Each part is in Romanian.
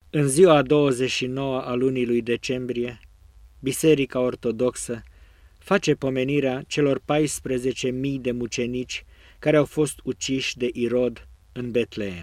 În ziua 29 a lunii lui decembrie, Biserica Ortodoxă face pomenirea celor 14.000 de mucenici care au fost uciși de Irod în Betleem.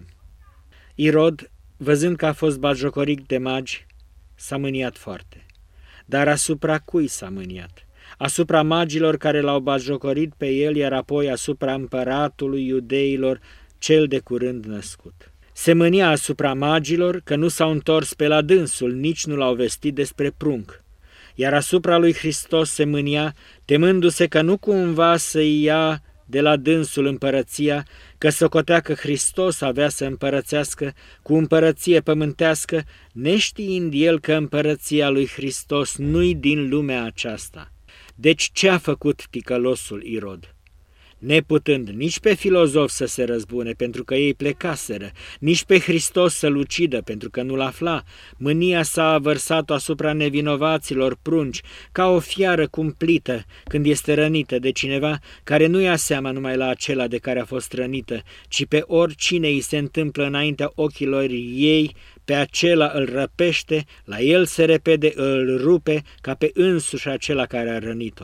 Irod, văzând că a fost batjocorit de magi, s-a mâniat foarte. Dar asupra cui s-a mâniat? Asupra magilor care l-au batjocorit pe el, iar apoi asupra împăratului iudeilor, cel de curând născut. Se mânia asupra magilor că nu s-au întors pe la dânsul, nici nu l-au vestit despre prunc. Iar asupra lui Hristos se mânia, temându-se că nu cumva să-i ia de la dânsul împărăția, că socotea că Hristos avea să împărățească cu împărăție pământească, neștiind el că împărăția lui Hristos nu-i din lumea aceasta. Deci ce a făcut ticălosul Irod? Neputând nici pe filozof să se răzbune, pentru că ei plecaseră, nici pe Hristos să-l ucidă, pentru că nu-l afla, mânia s-a vărsat asupra nevinovaților prunci, ca o fiară cumplită când este rănită de cineva care nu ia seama numai la acela de care a fost rănită, ci pe oricine îi se întâmplă înaintea ochilor ei, pe acela îl răpește, la el se repede îl rupe, ca pe însuși acela care a rănit-o.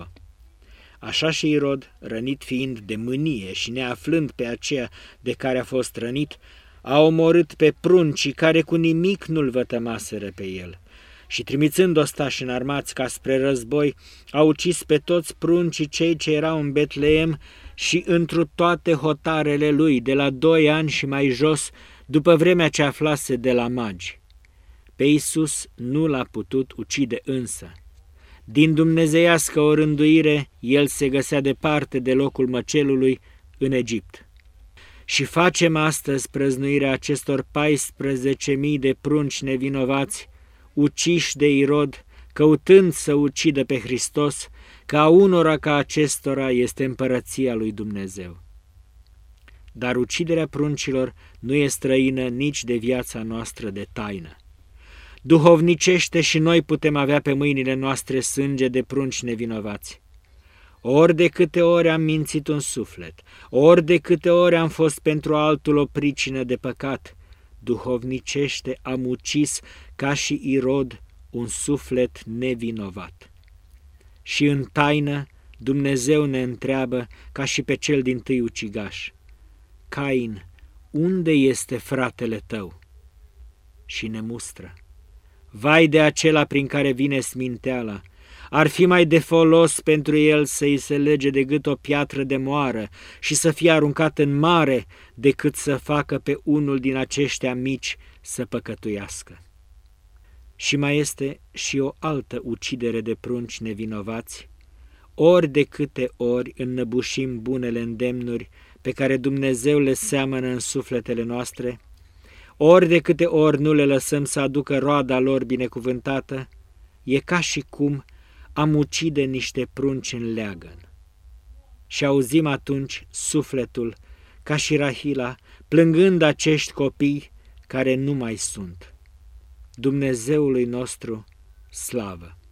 Așa și Irod, rănit fiind de mânie și neaflând pe aceea de care a fost rănit, a omorât pe pruncii care cu nimic nu-l vătămaseră pe el. Și trimițând ostași înarmați ca spre război, a ucis pe toți pruncii cei ce erau în Betleem și întru toate hotarele lui, de la 2 ani și mai jos, după vremea ce aflase de la magi. Pe Iisus nu l-a putut ucide însă. Din dumnezeiască o rânduire, el se găsea departe de locul măcelului în Egipt. Și facem astăzi prăznuirea acestor 14.000 de prunci nevinovați, uciși de Irod, căutând să ucidă pe Hristos, că a unora ca acestora este împărăția lui Dumnezeu. Dar uciderea pruncilor nu e străină nici de viața noastră de taină. Duhovnicește și noi putem avea pe mâinile noastre sânge de prunci nevinovați. Ori de câte ori am mințit un suflet, ori de câte ori am fost pentru altul o pricină de păcat, duhovnicește am ucis ca și Irod un suflet nevinovat. Și în taină Dumnezeu ne întreabă ca și pe cel dintâi ucigaș: Cain, unde este fratele tău? Și ne mustră: vai de acela prin care vine sminteala, ar fi mai de folos pentru el să-i se lege de gât o piatră de moară și să fie aruncat în mare, decât să facă pe unul din aceștia mici să păcătuiască. Și mai este și o altă ucidere de prunci nevinovați, ori de câte ori înnăbușim bunele îndemnuri pe care Dumnezeu le seamănă în sufletele noastre, ori de câte ori nu le lăsăm să aducă roada lor binecuvântată, e ca și cum am ucide niște prunci în leagăn. Și auzim atunci sufletul, ca și Rahila, plângând acești copii care nu mai sunt. Dumnezeului nostru, slavă!